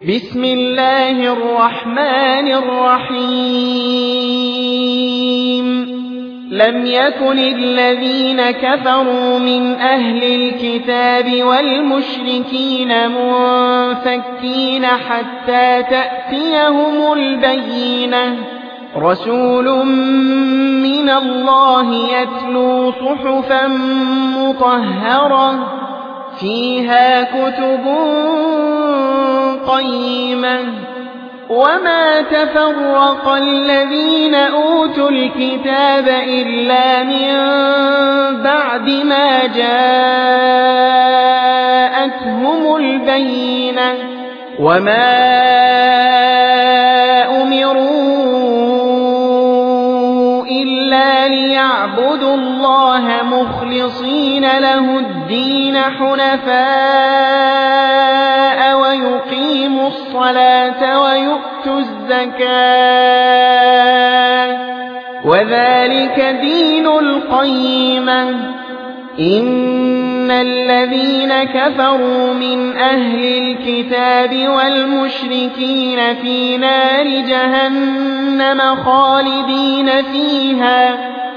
بسم الله الرحمن الرحيم لم يكن الذين كفروا من أهل الكتاب والمشركين منفكين حتى تأتيهم البينة رسول من الله يتلو صحفا مطهرة فيها كتب قيمة وما تفرق الذين أوتوا الكتاب إلا من بعد ما جاءتهم البينة وما أمروا إلا ليعبدوا الله مخلصين له الدين حنفاء ويقيموا الصلاة ويؤتوا الزكاة وذلك دين القيمة إن الذين كفروا من أهل الكتاب والمشركين في نار جهنم خالدين فيها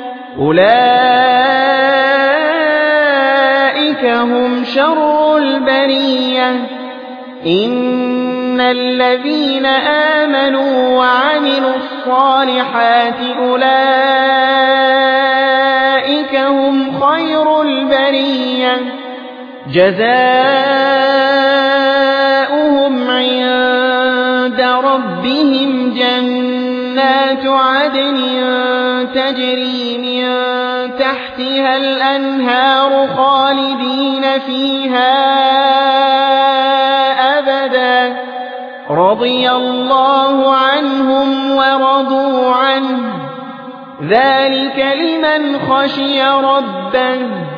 أولئك هم شر البرية إن الذين آمنوا وعملوا الصالحات أولئك هم خير البرية جزاؤهم عند ربهم جنات عدن تجري من تحتها الأنهار خالدين فيها أبدا رضي الله عنهم ورضوا عنه ذلك لمن خشي ربه